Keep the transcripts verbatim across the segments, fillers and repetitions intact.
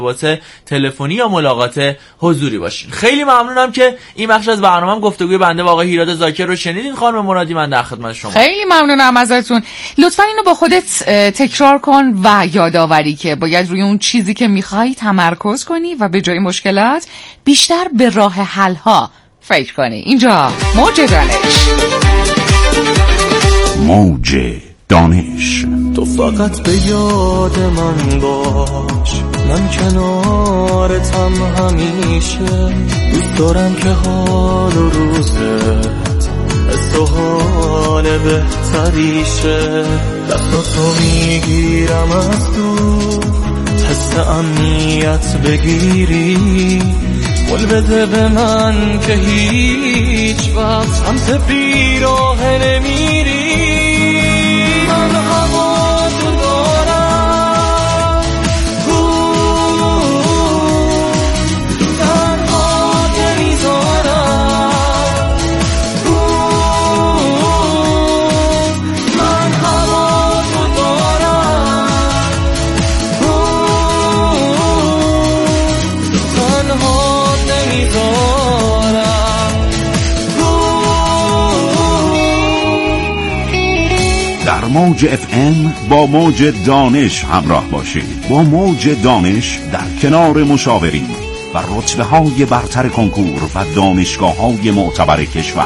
ارتباط تلفنی یا ملاقات حضوری باشین. خیلی ممنونم که این بخش از برنامه‌ام گفتگوی بنده با آقای هیراد ذاکر رو شنیدین. خانم مرادی من در خدمت شما. خیلی ممنونم ازتون. لطفاً اینو با خودت تکرار کن و یادآوری که باید روی اون چیزی که می‌خوای تمرکز کنی و به جای مشکلات بیشتر به راه حل‌ها فکر کنی. اینجا موج دانش. موج دانش. تو فقط به یاد من باش، من کنارتم همیشه. دوست دارم که حال و روزت از تو حال بهتریشه. دستاتو میگیرم از دور، حس امنیت بگیری. قول بده به من که هیچ وقت سمت بیراه نمیری. من هوا تو دارم، تو تنها نمیذارم. من هوا تو دارم، تو تنها نمیذارم. در موج اف ام با موج دانش همراه باشید. با موج دانش در کنار مشاورین و رتبه های برتر کنکور و دانشگاه های معتبر کشور.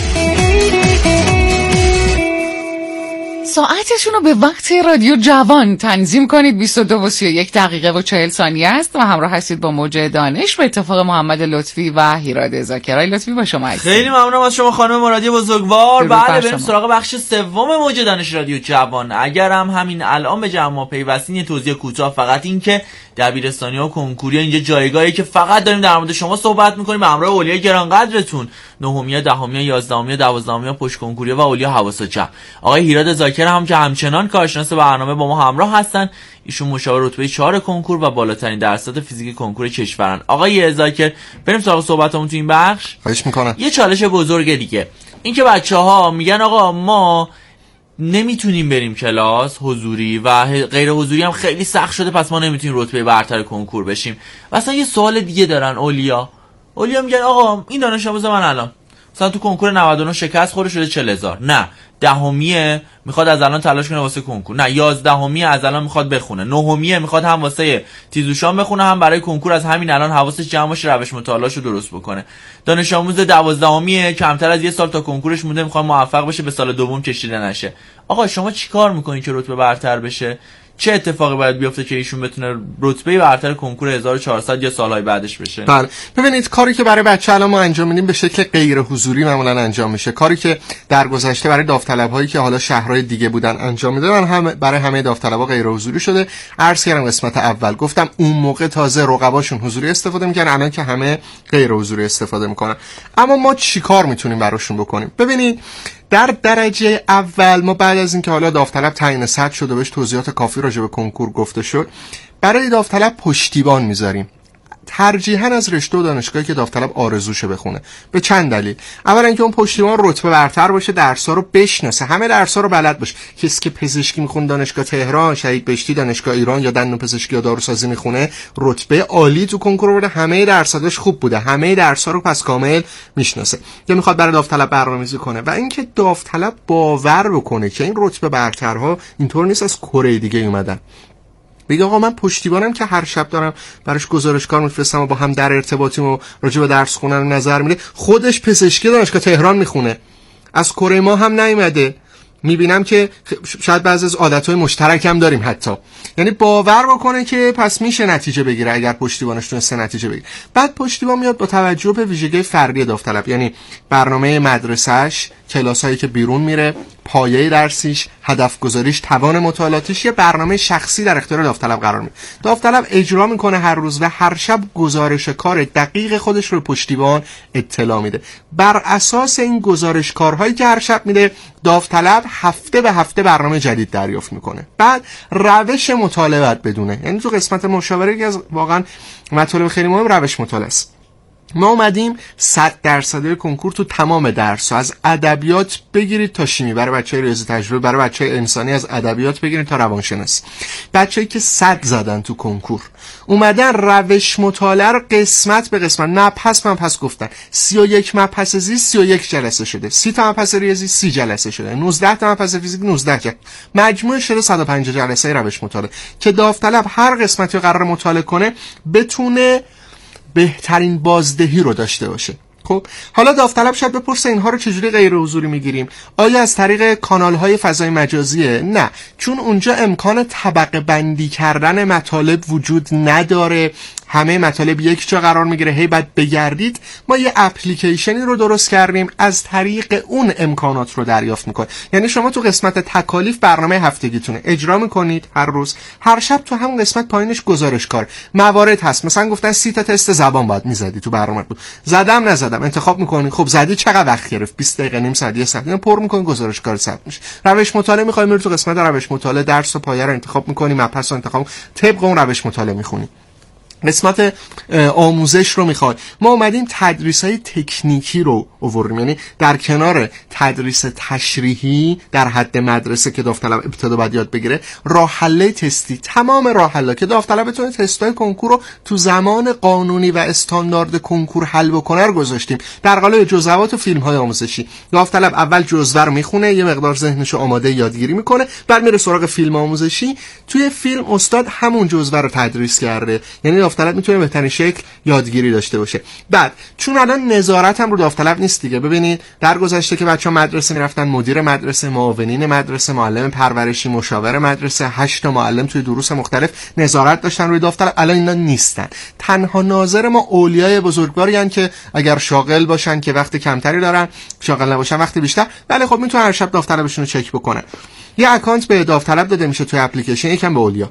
ساعتشون رو به وقت رادیو جوان تنظیم کنید. بیست و دو و سی و یک دقیقه و چهل ثانیه است و همراه هستید با موج دانش به اتفاق محمد لطفی و هیراد ذاکر. لطفی با شما هستید. خیلی ممنونم از شما خانم مرادی بزرگوار. بله بریم سراغ بخش سوم موج دانش رادیو جوان. اگر هم همین الان به جمع ما پیوستین یه توضیح کوتاه فقط این که دبیرستانی ها کنکوری اینجا جایگاهی که فقط داریم در مورد شما صحبت می‌کنیم به همراه اولیای گرانقدرتون، نهمیه، دهمیه، یازدهمیه، دوازدهمیه، پشت کنکوری و اولیا حواس جمع. آقای هیراد ذاکر هم که همچنان کارشناس برنامه با ما همراه هستن. ایشون مشاور رتبه چهار کنکور و بالاترین درصد فیزیک کنکور کشورن. آقای ذاکر بریم سراغ صحبتمون تو این بخش. خواهش می‌کنم. یه چالش بزرگ دیگه این که بچه‌ها میگن آقا ما نمیتونیم بریم کلاس حضوری و غیر حضوری هم خیلی سخت شده، پس ما نمیتونیم رتبه برتر کنکور بشیم. و اصلا یه سوال دیگه دارن اولیا اولیا میگن آقا این دانش آموز من الان مثلا تو کنکور نود و نه شکست خورده شده چهل هزار، نه دهمیه میخواد از الان تلاش کنه واسه کنکور، نه یازدهمیه از الان میخواد بخونه، نهمیه میخواد هم واسه تیزوشان بخونه هم برای کنکور از همین الان حواسش جمع باشه روش مطالعه‌شو درست بکنه. دانش آموز دوازدهمیه کمتر از یه سال تا کنکورش مونده میخواد موفق بشه به سال دوم کشیده نشه. آقا شما چیکار میکنین که رتبه برتر بشه؟ چه اتفاقی باید بیفته که ایشون بتونه رتبه برتر کنکور هزار و چهارصد یا سالهای بعدش بشه؟ بله ببینید کاری که برای بچه الان ما انجام میدیم به شکل غیر حضوری معمولا انجام میشه. کاری که در گذشته برای داوطلب‌هایی که حالا شهرهای دیگه بودن انجام میدادن هم برای همه داوطلبا غیر حضوری شده. عرض کردم قسمت اول گفتم اون موقع تازه رقباشون حضوری استفاده میکنن، الان که همه غیر حضوری استفاده میکنن. اما ما چیکار میتونیم براشون بکنیم؟ ببینید در درجه اول ما بعد از اینکه حالا داوطلب تعیین سطح شد و بهش توضیحات کافی راجع به کنکور گفته شد، برای داوطلب پشتیبان میذاریم. ترجیحاً از رشته و دانشگاهی که داوطلب آرزوشه بخونه. به چند دلیل. اولا اینکه اون پشتیبان رتبه برتر باشه، درس‌ها رو بشناسه، همه درس‌ها رو بلد باشه. کسی که پزشکی میخونه دانشگاه تهران، شهید بهشتی دانشگاه ایران یا دندون پزشکی یا داروسازی میخونه، رتبه عالی تو کنکور برده، همه درس‌هاش خوب بوده، همه درس‌ها رو پس کامل میشناسه. یا میخواد برای داوطلب برنامه‌ریزی کنه و اینکه داوطلب باور بکنه که این رتبه برترها اینطور نیست از کره دیگه اومدن. بگه آقا من پشتیبانم که هر شب دارم براش گزارشکار میفرستم و با هم در ارتباطیم و راجع به درس خوندن نظر میده. خودش پزشکی دانشگاه تهران میخونه، از کره ما هم نیومده. میبینم که شاید بعضی از عادتهای مشترک هم داریم حتی. یعنی باور بکنه که پس میشه نتیجه بگیره اگر پشتیبانش تونسته نتیجه بگیره. بعد پشتیبان میاد با توجه به ویژگی فردی داوطلب، یعنی برنامه مدرسه‌اش، کلاسایی که بیرون میره، پایه درسیش، هدف گذاریش، توان مطالعاتیش، یه برنامه شخصی در اختیار داوطلب قرار میده. داوطلب اجرا میکنه هر روز و هر شب گزارش کار دقیق خودش رو پشتیبان اطلاع میده. بر اساس این گزارش کارهایی که هر شب میده، داوطلب هفته به هفته برنامه جدید دریافت میکنه. بعد روش مطالعه باید بدونه. یعنی تو قسمت مشاوره که از واقعا مطالب خیلی مهم روش مطالعه است. ما اومدیم صد درصد کنکور تو تمام درس از ادبیات کنکور تو تمام درس از ادبیات بگیرید تا شیمی، برای بچهای ریاضی تجربه، برای بچهای انسانی از ادبیات بگیرید تا روانشناسی. بچه‌ای که صد زدن تو کنکور اومدن روش مطالعه رو قسمت به قسمت مبحث مبحث گفتن. سی و یک مبحث زیست سی و یک جلسه شده، سی تا مبحث ریاضی سی جلسه شده، نوزده تا مبحث فیزیک نوزده جلسه، مجموع شده صد و پنجاه جلسه روش مطالعه که داوطلب هر قسمتی رو قرار مطالعه کنه بتونه بهترین بازدهی رو داشته باشه. خب حالا داوطلب شاید بپرسه اینها رو چجوری غیر حضوری میگیریم؟ آیا از طریق کانال‌های فضای مجازیه؟ نه، چون اونجا امکان طبقه بندی کردن مطالب وجود نداره. همه مطالب یک جا قرار میگیره، هی بعد بگردید. ما یه اپلیکیشنی رو درست کردیم از طریق اون امکانات رو دریافت میکنید. یعنی شما تو قسمت تکالیف برنامه هفتگیتونه اجرا میکنید هر روز، هر شب تو همون قسمت پایینش گزارشکار موارد هست. مثلا گفتن سی تا تست زبان باید میزدی تو برنامه بود، زدم نزدم انتخاب میکنی. خب زدی چقدر وقت گرفت؟ بیست دقیقه، نیم ساعت، یه ساعت. اینو پر میکنی گزارشکار ثبت میشه. روش مطالعه میخوای میری تو قسمت روش مطالعه درس و پایه رو انتخاب میکنی، مبحث رو انتخاب طبق اون روش مطالعه میخونی. قسمت آموزش رو میخواد، ما اومدیم تدریس های تکنیکی رو آوردیم، یعنی در کنار تدریس تشریحی در حد مدرسه که داوطلب ابتدا باید یاد بگیره، راه حل تستی، تمام راه حل‌ها که داوطلب بتونه تستای کنکور رو تو زمان قانونی و استاندارد کنکور حل بکنه رو گذاشتیم در قالب جزوات و فیلم های آموزشی. داوطلب اول جزوه رو میخونه، یه مقدار ذهنش رو آماده یادگیری میکنه، بعد میره سراغ فیلم آموزشی. توی فیلم استاد همون جزوه رو تدریس کرده، یعنی داوطلب میتونه بهترین شکل یادگیری داشته باشه. بعد چون الان نظارت هم رو داوطلب نیست دیگه، ببینید در گذشته که بچه‌ها مدرسه میرفتن، مدیر مدرسه، معاونین مدرسه، معلم پرورشی، مشاور مدرسه، هشت تا معلم توی دروس مختلف نظارت داشتن روی داوطلب. الان اینا نیستن. تنها ناظر ما اولیای بزرگواری ان که اگر شاغل باشن که وقت کمتری دارن، شاغل نباشن وقت بیشتر، ولی خب میتونن هر شب داوطلبشون رو چک بکنن. یه اکانت به داوطلب داده میشه توی اپلیکیشن، یکم به اولیا.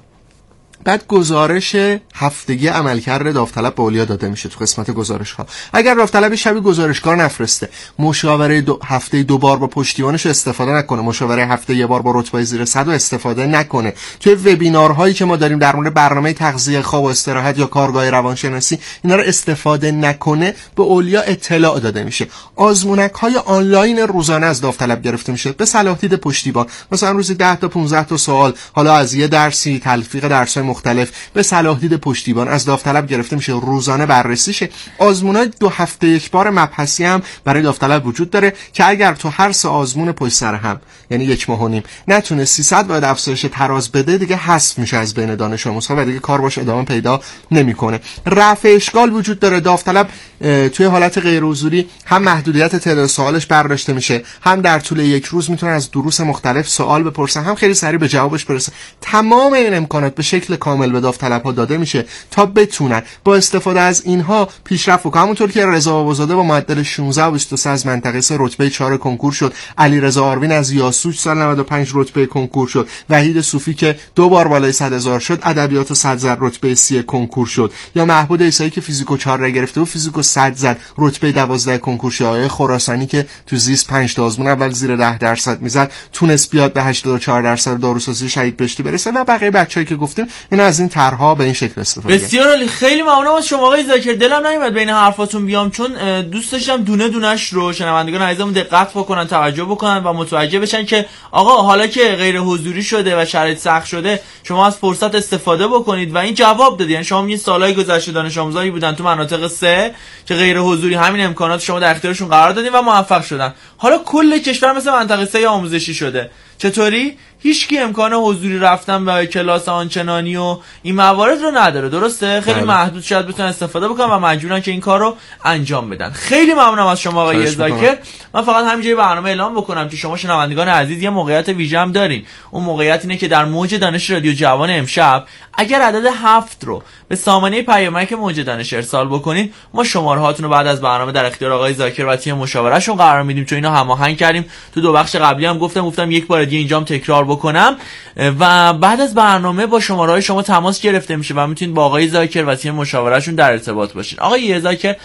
بعد گزارش هفتگی عملکرد داوطلب به اولیا داده میشه تو قسمت گزارش ها. اگر داوطلب شبی گزارشکار نفرسته، مشاوره دو هفته دو بار با پشتیبانش استفاده نکنه، مشاوره هفته یه بار با رتبه زیر صد استفاده نکنه، توی وبینارهایی که ما داریم در مورد برنامه تغذیه، خواب و استراحت یا کارگاه روانشناسی اینا رو استفاده نکنه، به اولیا اطلاع داده میشه. آزمونک های آنلاین روزانه از داوطلب گرفته میشه به صلاح دید پشتیبان، مثلا روزی ده تا پانزده تا سوال، حالا از یه درسی، تلفیق درس‌های مختلف، به صلاح دید پشتیبان از داوطلب گرفته میشه، روزانه بررسی شه. آزمونای دو هفته یک بار مبحثی هم برای داوطلب وجود داره که اگر تو هر سه آزمون پشت سر هم، یعنی یک ماه و نیم، نتونه سیصد باید افزایش تراز بده، دیگه حذف میشه از بین دانش آموزها و دیگه کار باش ادامه پیدا نمیکنه. رفع اشکال وجود داره. داوطلب توی حالت غیر حضوری هم محدودیت تعداد سوالش برداشته میشه، هم در طول یک روز میتونه از دروس مختلف سوال بپرسه، هم خیلی سریع به جوابش برسه. تمام این امکانات به شکل کامل به داوطلب‌ها داده میشه تا بتونن با استفاده از اینها پیشرفت کنن. همونطور که رضا آوازاده با معدل شانزده و بیست و سه از منطقه سه رتبه چهار کنکور شد، علیرضا آروین از یاسوج سال نود و پنج رتبه کنکور شد، وحید صوفی که دو بار بالای صد هزار شد ادبیات صد زد رتبه سی کنکور شد، یا محمود عیسایی که فیزیک چهار را گرفته و فیزیک صد زد رتبه دوازده کنکور شد، آقای خراسانی که تو زیست پنج تا آزمون اول زیر ده درصد میزد تونست بیاد به هشتاد و چهار درصد داروسازی شهید بهشتی برسه، و بقیه بچه‌ای که گفتیم اینا از این طرح‌ها به این شکل استفاده. بسیار عالی، خیلی ممنونم از شما آقای ذاکر. دلم نمیاد بین حرفاتون بیام چون دوست داشتم دونه دونه‌اش رو شنوندگان عزیزمون دقت بکنن، توجه بکنن و متوجه بشن که آقا حالا که غیر حضوری شده و شرایط سخت شده شما از فرصت استفاده بکنید و این جواب دادی. یعنی شما این سالهای گذشته دانش آموزایی بودن تو مناطق سه که غیر حضوری همین امکانات شما در اختیارشون قرار دادین و موفق شدن. حالا کل کشور مثل منطقه سه آموزشی شده. چطوری؟ هیچکی امکان حضوری رفتن به کلاس آنچنانی و این موارد رو نداره، درسته؟ خیلی محدود شاید بتونن استفاده بکنن و مجبورن که این کار رو انجام بدن. خیلی ممنونم از شما آقای ذاکر. من فقط همینجای برنامه اعلام بکنم که شما شنوندگان عزیز یه موقعیت ویژه هم دارین. اون موقعیت اینه که در موج دانش رادیو جوان امشب اگر عدد هفت رو به سامانه پیامک موج دانش ارسال بکنین، ما شماره هاتون رو بعد از برنامه در اختیار آقای ذاکر و تیم مشاورهشون قرار میدیم، چون اینا هماهنگ کردیم. تو دو بخش قبلی هم گفتم گفتم یک بار دیگه اینجام تکرار بکنم و بعد از برنامه با شماره‌های شما تماس گرفته میشه و میتونید با آقای ذاکر و تیم مشاورهشون در ارتباط باشین. آقای ذاکر،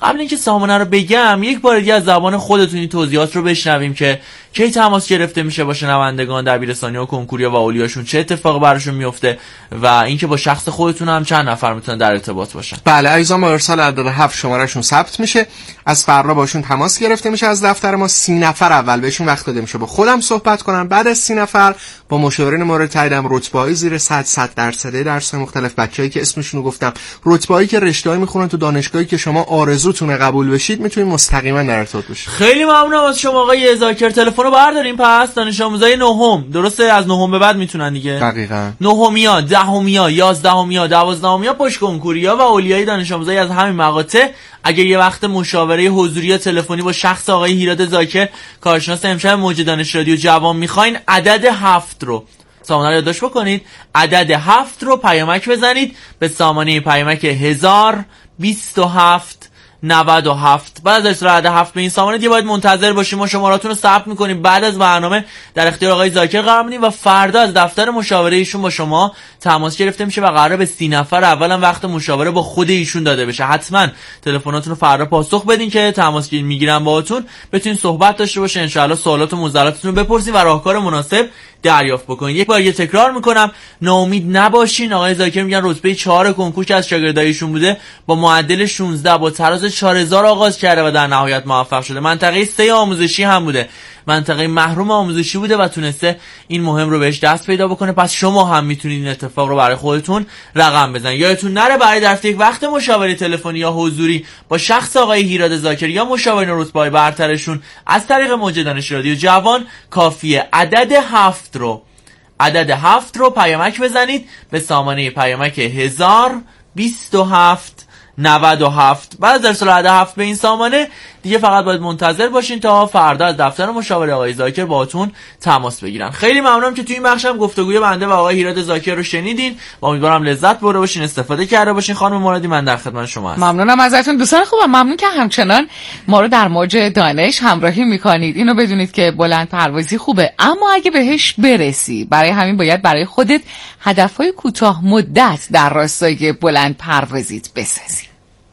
قبل اینکه سامانه رو بگم یک بار دیگه از زبان خودتون این توضیحات رو بشنویم که کی تماس گرفته میشه با شنوندگان دبیرستانی‌ها و کنکوریا و اولیاشون، چه اتفاقی براشون میفته و اینکه با شخص خودتون هم چند نفر میتونن در ارتباط باشن. بله عزیزان، با ارسال عدد هفت شمارهشون ثبت میشه، از فردا باشون تماس گرفته میشه از دفتر ما. سی نفر اول بهشون وقت داده میشه با خودم صحبت کنن، بعد از سی نفر با مشاورین مورد تعیینم رتبه‌ای زیر صد صد درصد درس‌های مختلف، بچه‌ای که اسمشون رو گفتم، رتبه‌ای که رشته‌ای میخونن تو دانشگاهی که شما آرزوتونه قبول بشید، میتونید مستقیما در ارتباط باشید. خیلی ممنونم از شما آقای ذاکر. تلفن رو برداریم. پس دانش آموزای نهم، درسته؟ از نهم به بعد میتونن دیگه. دقیقاً. نهمیا، دهمیا، یازدهمیا، دوازدهمیا پشت کنکوریا و اولیای دانش آموزای از همین مقاطع اگه یه وقت مشاوره حضوری یا تلفنی با شخص آقای هیراد ذاکر کارشناس امشب موج دانش رادیو جوان میخواین، عدد هفت رو سامانه رو یادداشت بکنید، عدد هفت رو پیامک بزنید به سامانه پیامک هزار و بیست و هفت نود و هفت. بعد از ارسال عدد هفت به این سامانه دیگه باید منتظر باشیم. ما شماراتون رو ثبت میکنیم، بعد از برنامه در اختیار آقای ذاکر قرار میدیم و فردا از دفتر مشاوره ایشون با شما تماس گرفته میشه و قراره به سی نفر اولا وقت مشاوره با خود ایشون داده بشه. حتما تلفناتون رو فردا پاسخ بدین که تماس میگیرن باهاتون، بتونین صحبت داشته باشین، ان شاء الله سوالات و معضلاتتون رو بپرسین و راهکار مناسب دریافت بکنین. یک بار یه تکرار میکنم، ناامید نباشین. آقای ذاکر میگن رتبه چهار کنکور که از شاگردایشون بوده با معدل شانزده با تراز چهار هزار آغاز کرده و در نهایت موفق شده. منطقه سه آموزشی هم بوده، منطقه محروم آموزشی بوده و تونسته این مهم رو بهش دست پیدا بکنه. پس شما هم میتونید این اتفاق رو برای خودتون رقم بزنید. یادتون نره برای درست یک وقت مشاوره تلفنی یا حضوری با شخص آقای هیراد ذاکر یا مشاورین رتبه‌ای برترشون از طریق موج دانش رادیو جوان کافیه عدد هفت رو عدد هفت رو پیامک بزنید به سامانه پیامک هزار و بیست و هفت نود و هفت. بعد از ارسال عدد هفت به این سامانه دیگه فقط باید منتظر باشین تا فردا از دفتر مشاوره آقای ذاکر باهاتون تماس بگیرن. خیلی ممنونم که توی این بخش هم گفتگوی بنده و آقای هیراد ذاکر رو شنیدین و امیدوارم لذت برده باشین، استفاده کرده باشین. خانم مرادی من در خدمت شما هستم. ممنونم ازتون دوستان خوبم، ممنون که همچنان ما رو در موج دانش همراهی میکنید. اینو بدونید که بلند پروازی خوبه، اما اگه بهش برسی برای همین باید برای خودت هدفهای کوتاه مدت در راستای بلند پروازیت بسازی.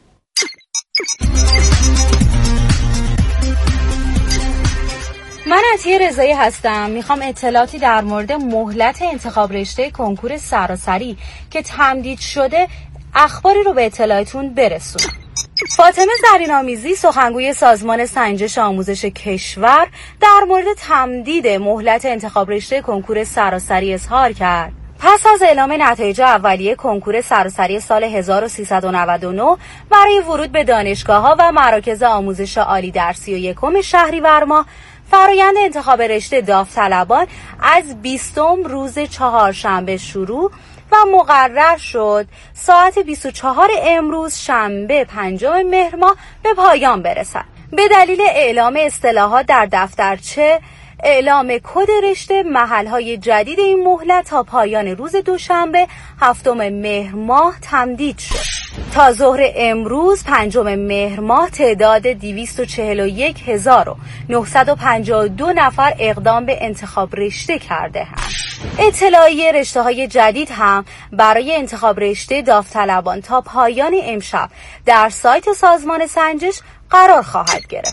من عطیه رضایی هستم. میخوام اطلاعاتی در مورد مهلت انتخاب رشته کنکور سراسری که تمدید شده اخباری رو به اطلاعتون برسونم. فاطمه زرین‌آمیزی سخنگوی سازمان سنجش آموزش کشور در مورد تمدید مهلت انتخاب رشته کنکور سراسری اظهار کرد. پس از اعلام نتایج اولیه کنکور سراسری سال هزار و سیصد و نود و نه برای ورود به دانشگاه‌ها و مراکز آموزش عالی در سی و یکم شهریور ماه، فرایند انتخاب رشته داوطلبان از بیستم روز چهارشنبه شروع و مقرر شد ساعت بیست و چهار امروز شنبه پنجم مهر ماه به پایان برسد. به دلیل اعلام اصطلاحات در دفترچه، اعلام کد رشته، محل‌های جدید این مهلت تا پایان روز دوشنبه هفتم مهر ماه تمدید شد. تا ظهر امروز پنجم مهر ماه تعداد دویست و چهل و یک هزار و نهصد و پنجاه و دو نفر اقدام به انتخاب رشته کرده اند. اطلاعیه رشته های جدید هم برای انتخاب رشته داوطلبان تا پایان امشب در سایت سازمان سنجش قرار خواهد گرفت.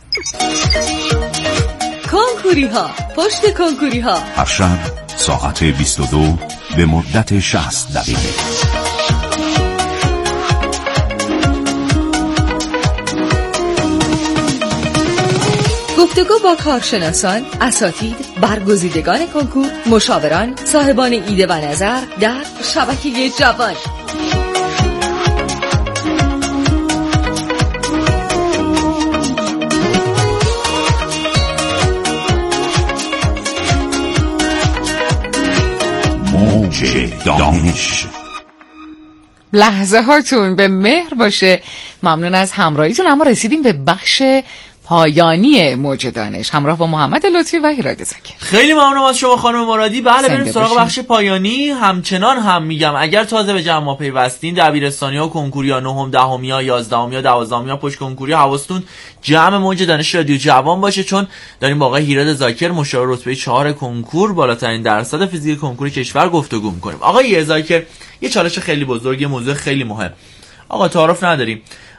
کنکوری ها پشت کنکوری ها هر شب ساعت بیست و دو به مدت شصت دقیقه. گفتگو با کارشناسان، اساتید، برگزیدگان کنکور، مشاوران، صاحبان ایده و نظر در شبکه جوان. موج دانش. لحظه هاتون به مهر باشه. ممنون از همراهیتون. اما رسیدیم به بخش پایانی موج دانش همراه با محمد لطفی و هیراد ذاکر. خیلی ممنونم از شما خانم مرادی. بله بریم سراغ بخش پایانی. همچنان هم میگم اگر تازه به جمع ما پیوستین، دبیرستانی‌ها، کنکوریا، نهم، دهمیا، یازدهمیا، دوازدهمیا، پشت کنکوریا، حواستون جمع موج دانش رادیو جوان باشه، چون داریم با آقای هیراد ذاکر مشاور رتبه چهار کنکور بالاترین درصد فیزیک کنکور کشور گفتگو می‌کنیم. آقای ذاکر یه چالش خیلی بزرگ، موضوع خیلی مهم. آقا تعارف نداریم،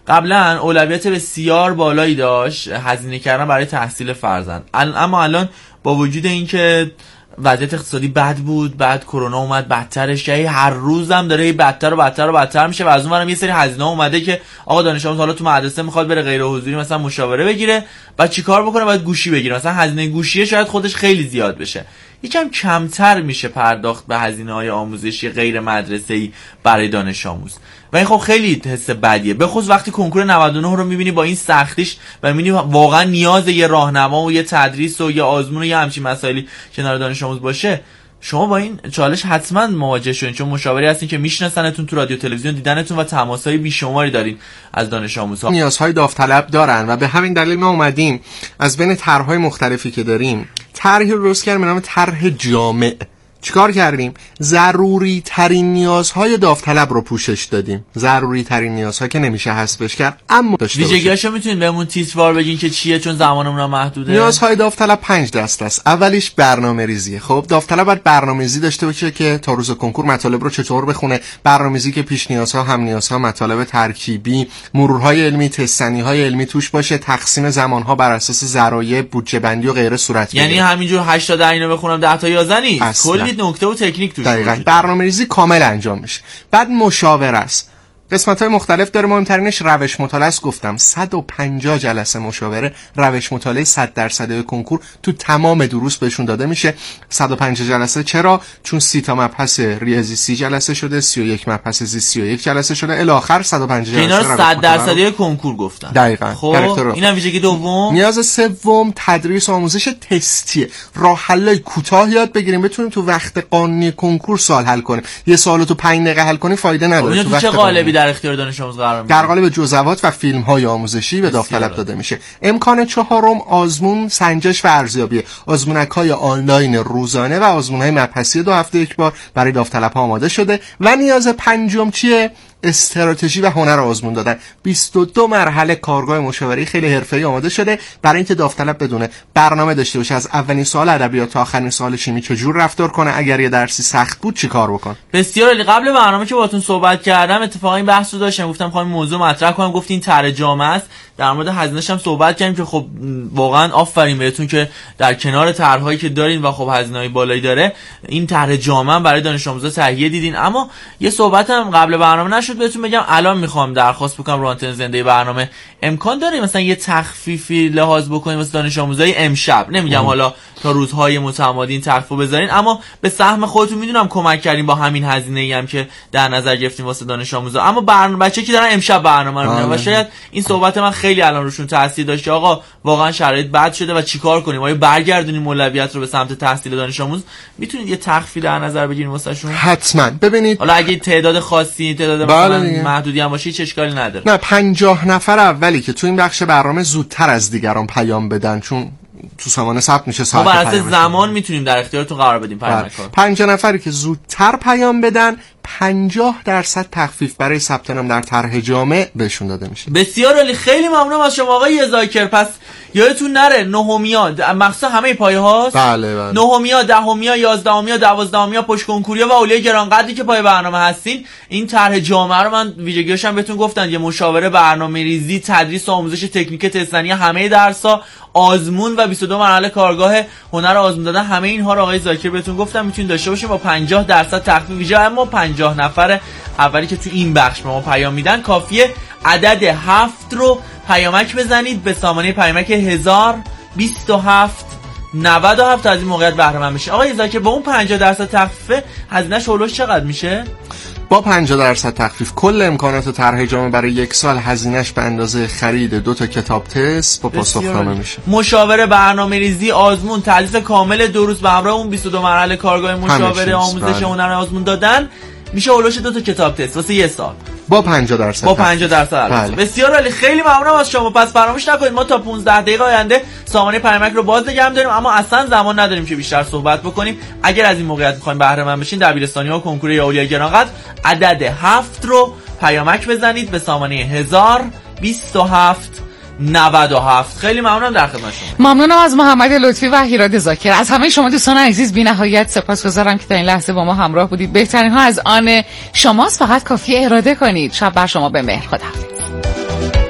قبلا اولویت بسیار بالایی داشت هزینه کردن برای تحصیل فرزند، اما الان با وجود اینکه وضعیت اقتصادی بد بود، بعد کرونا اومد بدترش کرد، هر روزم داره بدتر و بدتر و بدتر میشه و از اونورم یه سری هزینه اومده که آقا دانش آموز حالا تو مدرسه میخواد بره غیر حضوری مثلا مشاوره بگیره، بعد چیکار بکنه؟ بعد گوشی بگیره، مثلا هزینه گوشیه شاید خودش خیلی زیاد بشه. یکم کمتر میشه پرداخت به هزینه‌های آموزشی غیر مدرسه‌ای برای دانش آموز و این خب خیلی حس بدیه، به خصوص وقتی کنکور نود و نه رو میبینی با این سختیش و میبینی واقعا نیاز یه راهنما و یه تدریس و یه آزمون و یه همچین مسائلی کنار دانش آموز باشه. شما با این چالش حتما مواجه شدین چون مشاوری هستین که میشناسنتون، تو رادیو تلویزیون دیدنتون و تماس‌های بیشماری دارین از دانش آموزها. نیازهای داوطلب دارن و به همین دلیل ما اومدیم از بین طرح‌های مختلفی که داریم طرحی رو درست کردیم به نام طرح جامع. چیکار کردیم؟ ضروری ترین نیازهای داوطلب رو پوشش دادیم. ضروری ترین نیازها که نمیشه حذفش کرد اما داشته باشیم. ویژگیاشو میتونید بهمون تیتروار بگین که چیه چون زمانمون محدوده؟ نیازهای داوطلب پنج دسته است. اولیش برنامه‌ریزیه. خب داوطلب باید برنامه‌ریزی داشته باشه که تا روز کنکور مطالب رو چطور بخونه، برنامه‌ریزی که پیش نیازها، هم نیازها، مطالب ترکیبی، مرورهای علمی، تستنی‌های علمی توش باشه، تقسیم زمانها بر اساس ذرایع، بودجه بندی و غیره صورت بگیره. یعنی همینجور هشت تا ده اینو بخونم ده تا یازده نیست. کلی نکته و تکنیک توش دقیقاً برنامه‌ریزی کامل انجام میشه. بعد مشاوره است. قسمت‌های مختلف داره، مهمترینش روش مطالعه است. گفتم صد و پنجاه جلسه مشاوره، روش مطالعه صد درصد کنکور تو تمام دروس بهشون داده میشه. صد و پنجاه جلسه چرا؟ چون سی تا مبحث ریاضی سی جلسه شده، سی و یک مبحث زیست سی و یک جلسه شده، الی آخر صد و پنجاه جلسه. اینا رو صد درصد کنکور گفتن. دقیقاً. خب اینم ویژگی دوم. نیاز سوم تدریس و آموزش تستیه. راه حلای کوتاه یاد بگیریم بتونیم تو وقت قانونی کنکور سوال حل کنیم. یه سوالو تو پنج دقیقه حل کنی فایده نداره. تو چه قالبی در اختیار دانش آموز قرار میگیره؟ در قالب جزوات و فیلم‌های آموزشی به داوطلب داده میشه. امکان چهارم آزمون، سنجش و ارزیابی. آزمونک‌های آنلاین روزانه و آزمون‌های مبحثی دو هفته یک بار برای داوطلب‌ها آماده شده. و نیاز پنجم چیه؟ استراتژی و هنر آزمون دادن. بیست و دو مرحله کارگاه مشاوره خیلی حرفه‌ای آماده شده برای اینکه داوطلب بدونه، برنامه داشته باشه، از اولین سوال ادبیات تا آخرین سوال شیمی چجور رفتار کنه، اگر یه درسی سخت بود چیکار بکنه. بسیار عالی. قبل برنامه که باهاتون صحبت کردم اتفاقا این بحث رو داشتم، گفتم می‌خوام موضوع مطرح کنم، گفتین طرح جامع است، در مورد هزینه‌اش هم صحبت کردیم که خب واقعا آفرین بهتون که در کنار طرح‌هایی که دارین و خب هزینه‌های بالایی داره این طرح جامع برای دانش آموزا تهیه دیدین. اما یه صحبتم قبل برنامه نشد بهتون بگم، الان میخوام درخواست بکنم رو آنتن زنده برنامه، امکان داره مثلا یه تخفیفی لحاظ بکنیم واسه دانش آموزای امشب؟ نمیگم حالا تا روزهای متمادی این تخفیف بذارین، اما به سهم خودتون میدونم کمک کردین با همین هزینه‌ای هم که در نظر گرفتیم واسه دانش آموزا. اما برنامه بچه‌ای که دارن امشب برنامه رو میبینن و شاید این صحبت من خیلی الان روشون تاثیر داشت که آقا واقعا شرایط بد شده و چیکار کنیم، آیا برگردونیم اولویت رو به سمت تحصیل دانش آموز؟ میتونید یه تخفیفی در نظر بگیرین واسهشون؟ حتما. ببینید حالا اگه تعداد خاصی، تعداد مثلا محدودی هم باشه چه اشکالی نداره. نه، پنجاه نفر اولی که تو این بخش برنامه زودتر از دیگران پیام بدن، چون تو سامانه ثبت میشه ساعت ما بر اساس زمان میتونیم در اختیارتون قرار بدیم پیامک رو. پنجاه نفری که زودتر پیام بدن پنجاه درصد تخفیف برای ثبت نام در طرح جامع بهشون داده میشه. بسیار عالی. خیلی ممنونم از شما آقای یزاکر. پس یادتون نره نهمیا مخصوصا همه پایه هاست. بله بله. نهمیا، دهمیا، یازدهمیا، دوازدهمیا، پشت کنکوریا و اولیای گرانقدری که پای برنامه هستین، این طرح جامع رو من ویژگیاش هم بهتون گفتن، یه مشاوره، برنامه‌ریزی، تدریس و آموزش تکنیک تستنی همه درس‌ها، آزمون و بیست و دو مرحله کارگاه هنر آزمون دادن، همه اینها رو آقای زاکر بهتون گفتم میتونید داشته باشین با پنجاه درصد تخفیف ویژه. اما پنجاه نفر اولی که تو این بخش به ما پیام میدن کافیه عدد هفت رو پیامک بزنید به سامانه پیامک هزار بیست و هفت نود و هفت از این موقعیت بهره مند بشین. آقای زاکر با اون پنجاه درصد تخفیف هزینه‌ش هولوش چقدر میشه؟ با پنجاه درصد تخفیف کل امکانات طرح جامع برای یک سال هزینه‌اش به اندازه خرید دو تا کتاب تست با پاسخنامه میشه. مشاوره، برنامه‌ریزی، آزمون، تدریس کامل دو روز به همراه اون بیست و دو مرحله کارگاه مشاوره، آموزش هنر آزمون دادن میشه اولش دو تا کتاب تست واسه یه سال با پنجاه درصد. با پنجاه درصد. بله. بسیار عالی. خیلی ممنونم از شما. پس فراموش نکنید ما تا پانزده دقیقه آینده سامانه پیامک رو باز نگه داریم، اما اصلا زمان نداریم که بیشتر صحبت بکنیم. اگر از این موقعیت می‌خواید بهره مند بشین، دبیرستانی‌ها کنکور اولیای گرانقدر عدد هفت رو پیامک بزنید به سامانه هزار بیست و هفت نود و هفت. خیلی ممنونم، در خدمت شما. ممنونم از محمد لطفی و هیراد زاکر. از همه شما دوستان عزیز بی نهایت سپاسگزارم که در این لحظه با ما همراه بودید. بهترین ها از آن شماست، فقط کافیه اراده کنید. شب بر شما به مهر. خداحافظ.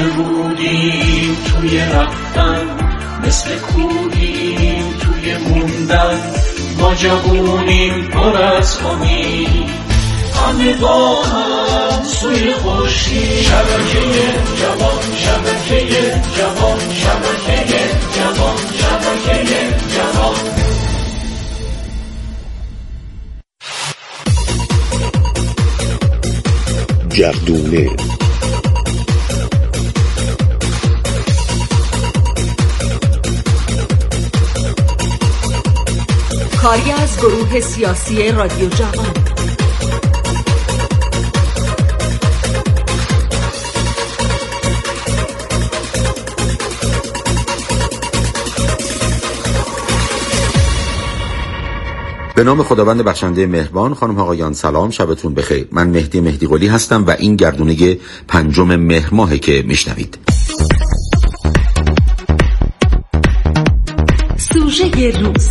مثل رودیم توی رفتن، مثل کوهیم توی موندن، ما جوونیم پر از امید، همه با هم سوی خورشید. شبکه جوان، شبکه جوان، شبکه جوان، شبکه جوان. گردونه کاری از گروه سیاسی رادیو جوان. به نام خداوند بخشنده مهربان. خانم آقایان سلام، شبتون بخیر. من مهدی مهدی قلی هستم و این گردونه پنجم مهر ماهه که میشنوید. سوژه روز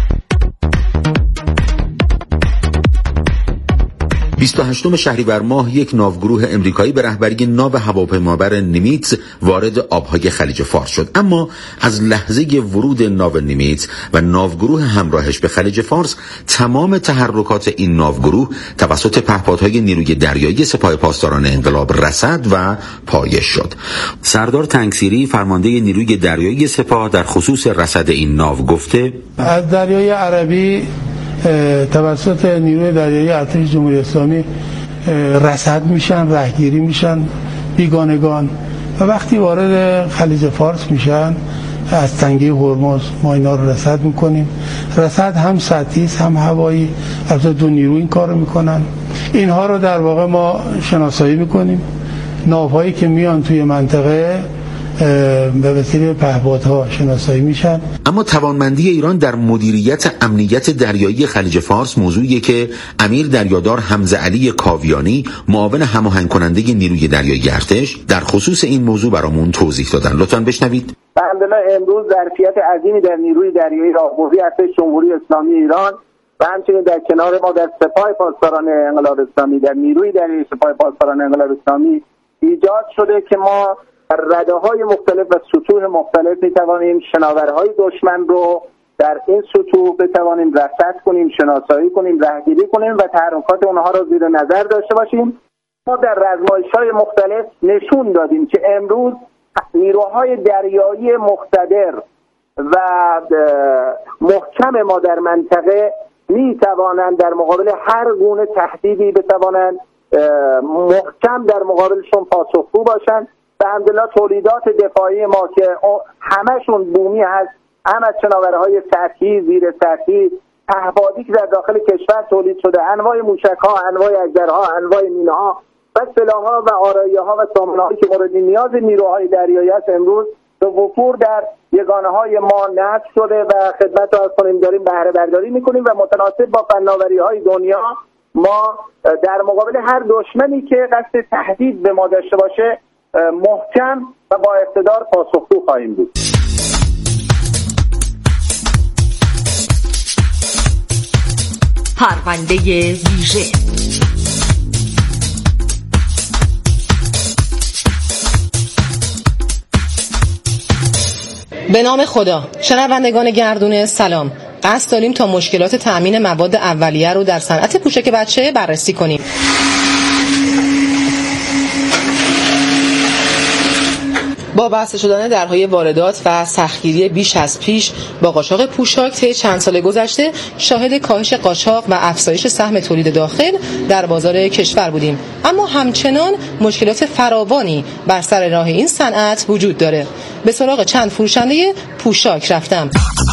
بیست و هشتم شهریور ماه یک ناوگروه امریکایی به رهبری ناو هواپیمابر نیمیتز وارد آبهای خلیج فارس شد، اما از لحظه ورود ناو نیمیتز و ناوگروه همراهش به خلیج فارس تمام تحرکات این ناوگروه توسط پهپادهای نیروی دریایی سپاه پاسداران انقلاب رصد و پایش شد. سردار تنگسیری فرمانده نیروی دریایی سپاه در خصوص رصد این ناو گفته: از دریای عربی توسط نیروی دریایی ارتش جمهوری اسلامی رصد میشن، راهگیری میشن بیگانگان و وقتی وارد خلیج فارس میشن از تنگه هرمز ما اینا رو رصد میکنیم. رصد هم سطحی هم هوایی، البته دو نیرو این کارو میکنن. اینها رو در واقع ما شناسایی میکنیم. ناوهایی که میان توی منطقه به وسیله پهپادها شناسایی میشن. اما توانمندی ایران در مدیریت امنیت دریایی خلیج فارس موضوعیه که امیر دریادار حمزه علی کاویانی معاون هماهنگ کننده نیروی دریایی ارتش در خصوص این موضوع برامون توضیح دادن. لطفاً بشنوید. الحمدلله امروز ظرفیت عظیمی در نیروی دریایی راهبردی ارتش جمهوری اسلامی ایران و همچنین در کنار ما در سپاه پاسداران انقلاب اسلامی، در نیروی دریایی سپاه پاسداران انقلاب اسلامی ایجاد شده که ما رده‌های مختلف و سطوح مختلف می‌توانیم شناورهای دشمن رو در این سطوح بتوانیم رصد کنیم، شناسایی کنیم، راهگیری کنیم و تحرکات اونها را زیر نظر داشته باشیم. ما در رزمایش‌های مختلف نشون دادیم که امروز نیروهای دریایی مقتدر و محکم ما در منطقه می‌توانند در مقابل هر گونه تهدیدی بتوانند محکم در مقابلشون پاسخگو باشند. الحمدلله تولیدات دفاعی ما که همشون بومی هست، هم از شناورهای سطحی، زیر سطحی، پهپادی که در داخل کشور تولید شده، انواع موشک‌ها، انواع اژدرها، انواع مینه‌ها و سلاح‌ها و آرایه‌ها و سامانه‌هایی که مورد نیاز نیروهای دریایی است امروز به وفور در یگانه‌های ما نصب شده و خدمت رو از کنیم داریم بهره برداری می‌کنیم و متناسب با فناوری‌های دنیا ما در مقابل هر دشمنی که قصد تهدید به ما داشته باشه محکم و با اقتدار پاسخگو خواهیم بود. پرونده ویژه. به نام خدا. شنوندگان گردونه سلام. قصد داریم تا مشکلات تأمین مواد اولیه رو در صنعت پوشک بچه بررسی کنیم. با بسته شدن درهای واردات و سختگیری بیش از پیش با قاچاق پوشاک طی چند سال گذشته شاهد کاهش قاچاق و افزایش سهم تولید داخل در بازار کشور بودیم، اما همچنان مشکلات فراوانی بر سر راه این صنعت وجود داره. به سراغ چند فروشنده پوشاک رفتم.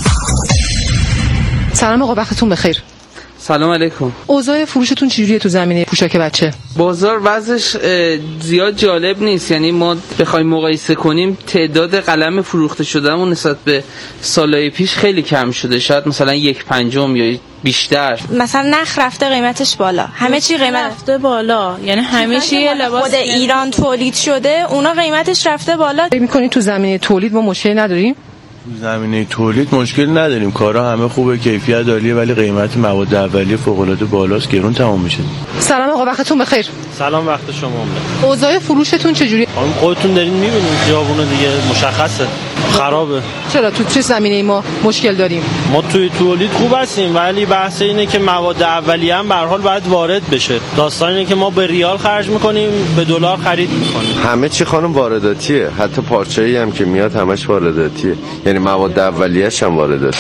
سلام آقا، وقتتون بخیر. سلام علیکم. اوضاع فروشتون چجوریه تو زمینه پوشاک بچه؟ بازار وضعش زیاد جالب نیست، یعنی ما بخوایم مقایسه کنیم تعداد قلم فروخته شدهمون نسبت به سالهای پیش خیلی کم شده، شاید مثلا یک پنجم یا بیشتر. مثلا نخ رفته قیمتش بالا، همه چی قیمت رفته بالا، یعنی همه چی لباس خود ایران تولید شده اونا قیمتش رفته بالا. فکر می‌کنید تو زمینه تولید ما مشکلی نداریم؟ زمینه تولید مشکل نداریم، کارا همه خوبه، کیفیت عالیه، ولی قیمت مواد اولیه فوق العاده بالاست، گرون تمام میشه. سلام آقا، وقتتون بخیر. سلام، وقت شما بخیر. اوضاع فروشتون چجوری؟ خانم خودتون دارین میبینید خیابون دیگه مشخصه خرابه. چرا تو چه زمینه‌ای ما مشکل داریم؟ ما توی تولید خوب هستیم، ولی بحث اینه که مواد اولیه هم به هر حال باید وارد بشه. داستان اینه که ما به ریال خرج میکنیم، به دلار خرید میکنیم. همه چی خانم وارداتیه، حتی پارچه‌ای هم که میاد همش وارداتیه، یعنی مواد اولیه‌اش هم وارداته.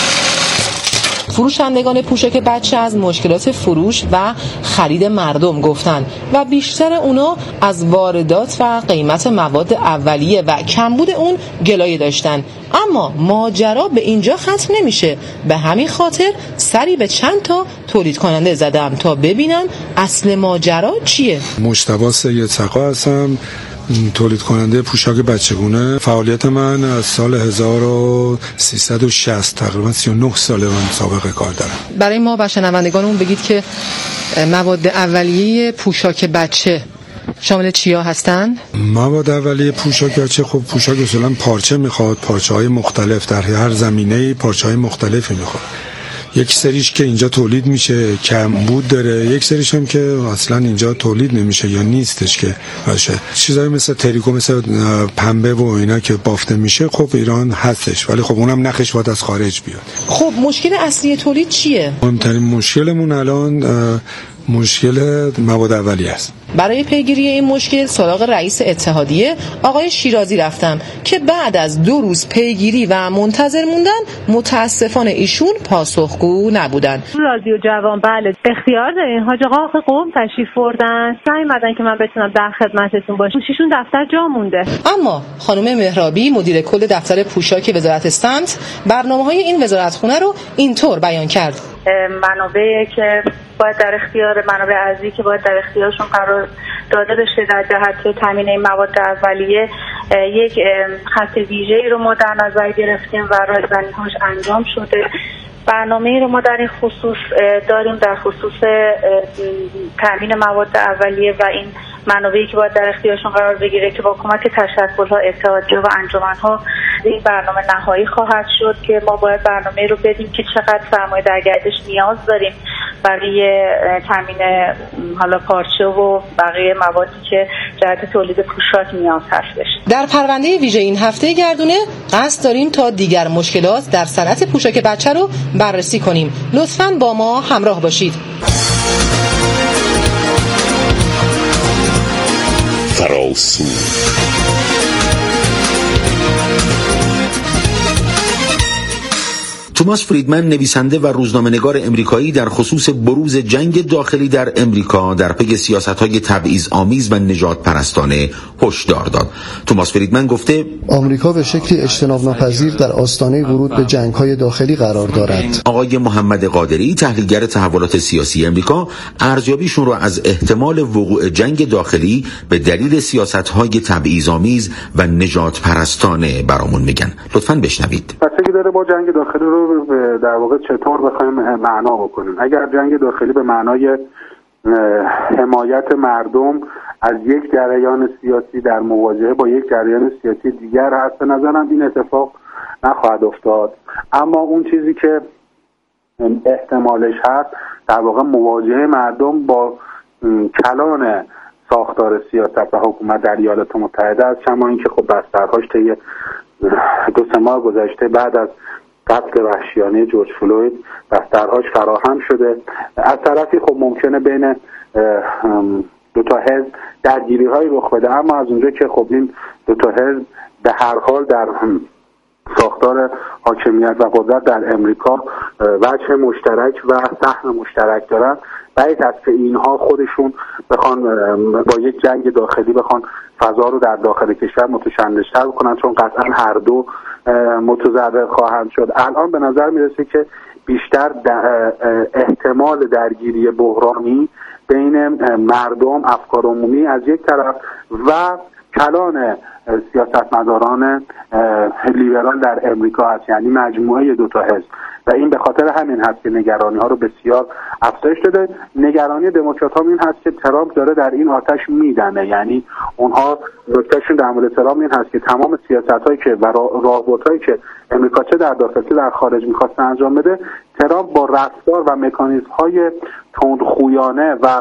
فروشندگان پوشاک بچه از مشکلات فروش و خرید مردم گفتن و بیشتر اونا از واردات و قیمت مواد اولیه و کمبود اون گلایه داشتن. اما ماجرا به اینجا ختم نمیشه، به همین خاطر سری به چند تا تولید کننده زدم تا ببینم اصل ماجرا چیه. مجتبی سید سقا هستم، تولید کننده پوشاک بچگونه. فعالیت من از سال هزار و سیصد و شصت، تقریبا سی و نه ساله من سابقه کار دارم. برای ما و شنوندگانمون بگید که مواد اولیه پوشاک بچه شامل چیا هستن؟ مواد اولیه پوشاک بچه، خب پوشاک اصولا پارچه میخواد، پارچه های مختلف، در هر زمینه پارچه های مختلفی میخواد. یک سریش که اینجا تولید میشه کمبود داره، یک سریش هم که اصلا اینجا تولید نمیشه یا نیستش که باشه. چیزایی مثل تریکو، مثل پنبه و اینا که بافته میشه، خب ایران هستش، ولی خب اونم نخش باید از خارج بیاد. خب مشکل اصلی تولید چیه؟ مهمترین مشکلمون الان مشکل مواد اولیه است. برای پیگیری این مشکل سراغ رئیس اتحادیه آقای شیرازی رفتم که بعد از دو روز پیگیری و منتظر موندن متاسفانه ایشون پاسخگو نبودن. رادیو جوان بله اختیار دارین. حاج آقا قم تشریف بردن، سعی مدن که من بتونم در خدمتتون باشم. ایشون دفتر جا مونده. اما خانم مهرابی مدیر کل دفتر پوشاک وزارت سمت برنامه‌های این وزارتخونه رو اینطور بیان کرد: منابعی که باید در اختیار منابع ارزی که باید در اختیارشون قرار داده بشه در جهت تامین این مواد اولیه، یک خط ویژه‌ای رو ما در نظر گرفتیم و رایزنی‌هاش انجام شده. برنامه‌ای رو ما در این خصوص داریم در خصوص تامین مواد اولیه و این منابعی که باید در اختیارشون قرار بگیره که با کمک تشکل‌ها، اتحادیه و انجمن‌ها این برنامه نهایی خواهد شد که ما باید برنامه رو بدیم که چقدر سرمایه در گردش نیاز داریم برای تامین حالا پارچه و بقیه موادی که جهت تولید پوشاک نیاز هستش. در پرونده ویژه این هفته گردونه قصد داریم تا دیگر مشکلات در صنعت پوشاک بچه رو بررسی کنیم. لطفاً با ما همراه باشید. فراسو توماس فریدمن نویسنده و روزنامه‌نگار امریکایی در خصوص بروز جنگ داخلی در امریکا در پی سیاست‌های تبعیض‌آمیز و نژاد پرستانه هشدار داد. توماس فریدمن گفته آمریکا به شکلی اجتناب ناپذیر در آستانه ورود به جنگ‌های داخلی قرار دارد. آقای محمد قادری تحلیلگر تحولات سیاسی امریکا ارزیابیشون رو از احتمال وقوع جنگ داخلی به دلیل سیاست‌های تبعیض‌آمیز و نژاد پرستانه برامون میگن. لطفاً بشنوید. بچگی داره با جنگ داخلی رو در واقع چطور بخوایم معنا بکنیم. اگر جنگ داخلی به معنای حمایت مردم از یک جریان سیاسی در مواجهه با یک جریان سیاسی دیگر هست، به نظرم این اتفاق نخواهد افتاد. اما اون چیزی که احتمالش هست در واقع مواجهه مردم با کلان ساختار سیاست و حکومت در ایالات متحده است، کما اینکه خب بسترهاش طی دو سه ماه گذشته بعد از قتل وحشیانه جورج فلوید بسترهاش فراهم شده. از طرفی خب ممکنه بین دو تا حزب درگیری های رخ بده، اما از اونجا که خب این دو تا حزب به هر حال در ساختار حاکمیت و قدرت در امریکا وجه مشترک و سهم مشترک دارن، بعید است که اینها خودشون بخوان با یک جنگ داخلی بخوان فضا رو در داخل کشور متشنج‌تر بکنن، چون قطعا هر دو متضرر خواهند شد. الان به نظر میرسه که بیشتر احتمال درگیری بحرانی بین مردم، افکار عمومی از یک طرف و کلان سیاستمداران لیبرال در امریکا هست، یعنی مجموعه دو تا حزب، و این به خاطر همین هست که نگرانی ها رو بسیار افزایش داده. نگرانی دموکرات ها این هست که ترامپ داره در این آتش میدمه، یعنی اونها نکتهشون در مورد ترامپ این هست که تمام سیاست هایی که و راهبردهایی که امریکا چه در داخل چه در خارج میخواسته انجام بده، ترامپ با رفتار و مکانیزم های تندخویانه و